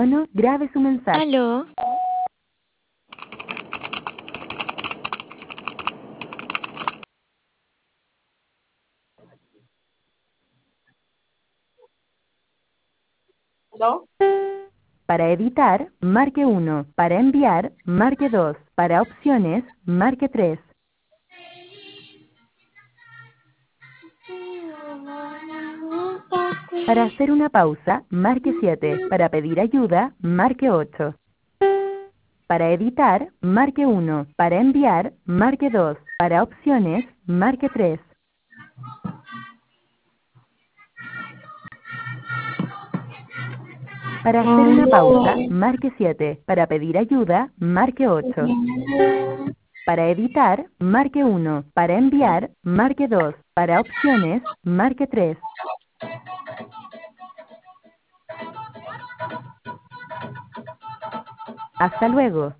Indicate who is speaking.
Speaker 1: tono, grabe su mensaje.
Speaker 2: ¿Aló?
Speaker 3: ¿No?
Speaker 1: Para editar, marque 1. Para enviar, marque 2. Para opciones, marque 3. Para hacer una pausa, marque 7. Para pedir ayuda, marque 8. Para editar, marque 1. Para enviar, marque 2. Para opciones, marque 3. Para hacer una pausa, marque 7. Para pedir ayuda, marque 8. Para editar, marque 1. Para enviar, marque 2. Para opciones, marque 3. Hasta luego.